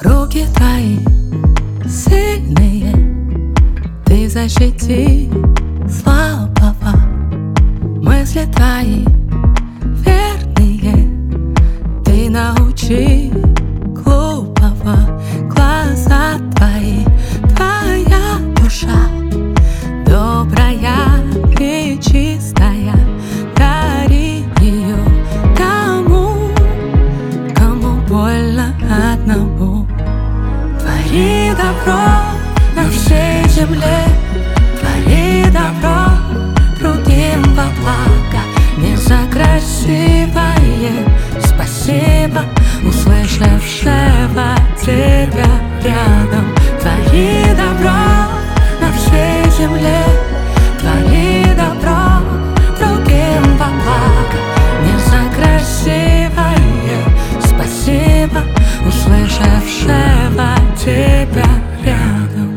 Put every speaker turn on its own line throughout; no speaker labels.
Руки твои сильные, ты защити слабого. Мысли твои верные, ты научи глупого. Глаза твои, твоя душа добрая и чистая. Дари ее тому, кому больно одному. Твори добро на всей земле, твори добро другим во благо. Не за красивое спасибо, услышавшего тебя рядом. Твори добро на всей земле, твори добро другим во благо. Не за красивое спасибо, услышавшего тебя рядом.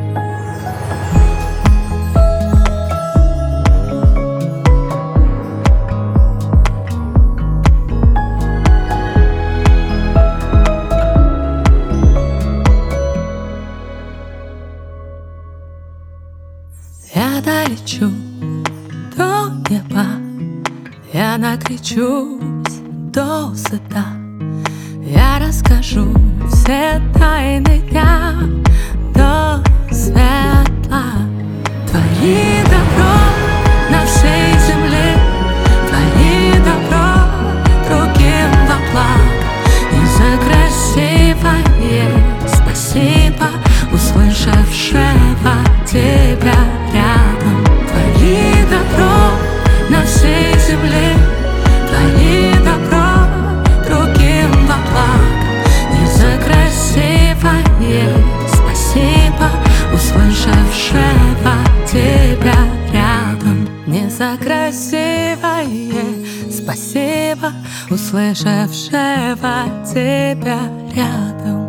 Я долечу до неба, я накричусь досыта. Я расскажу все тайны дня до светла. Твори добро на всей земле, твори добро другим во благо. И за красивое спасибо, услышавшего тебя рядом. Твори добро на всей земле, твори добро другим во благо. Не за красивое спасибо, услышавшего тебя рядом. Не за красивое спасибо, услышавшего тебя рядом.